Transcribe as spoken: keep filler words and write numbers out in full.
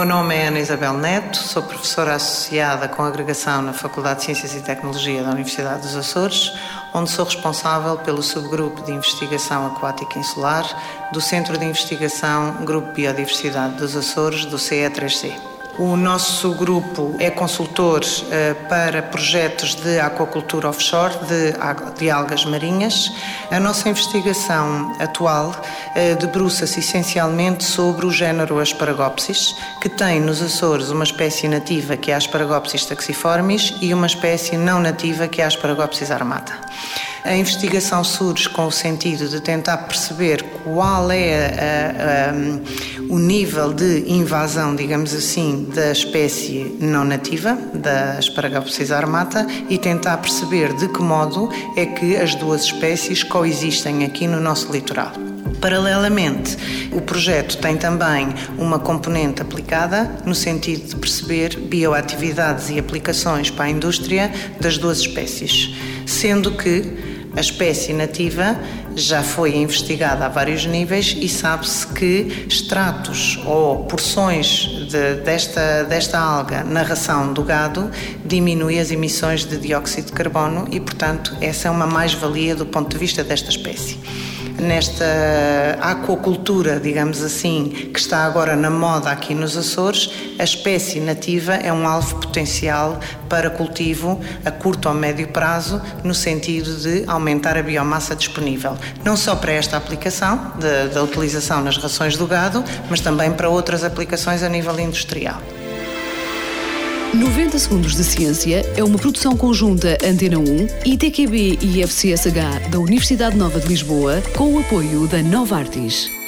meu nome é Ana Isabel Neto, sou professora associada com agregação na Faculdade de Ciências e Tecnologia da Universidade dos Açores, onde sou responsável pelo subgrupo de investigação aquática insular do Centro de Investigação Grupo Biodiversidade dos Açores, do C E três C. O nosso grupo é consultor uh, para projetos de aquacultura offshore, de, de algas marinhas. A nossa investigação atual uh, debruça-se essencialmente sobre o género Asparagopsis, que tem nos Açores uma espécie nativa, que é a Asparagopsis taxiformis, e uma espécie não nativa, que é a Asparagopsis armata. A investigação surge com o sentido de tentar perceber qual é a, a, o nível de invasão, digamos assim, da espécie não nativa, da Asparagopsis armata, e tentar perceber de que modo é que as duas espécies coexistem aqui no nosso litoral. Paralelamente, o projeto tem também uma componente aplicada no sentido de perceber bioatividades e aplicações para a indústria das duas espécies, sendo que a espécie nativa já foi investigada a vários níveis e sabe-se que extratos ou porções de, desta, desta alga na ração do gado diminui as emissões de dióxido de carbono e, portanto, essa é uma mais-valia do ponto de vista desta espécie. Nesta aquacultura, digamos assim, que está agora na moda aqui nos Açores, a espécie nativa é um alvo potencial para cultivo a curto ou médio prazo, no sentido de aumentar a biomassa disponível, não só para esta aplicação de, da utilização nas rações do gado, mas também para outras aplicações a nível industrial. noventa Segundos de Ciência é uma produção conjunta Antena um, I T Q B e I F C S H da Universidade Nova de Lisboa, com o apoio da Novartis.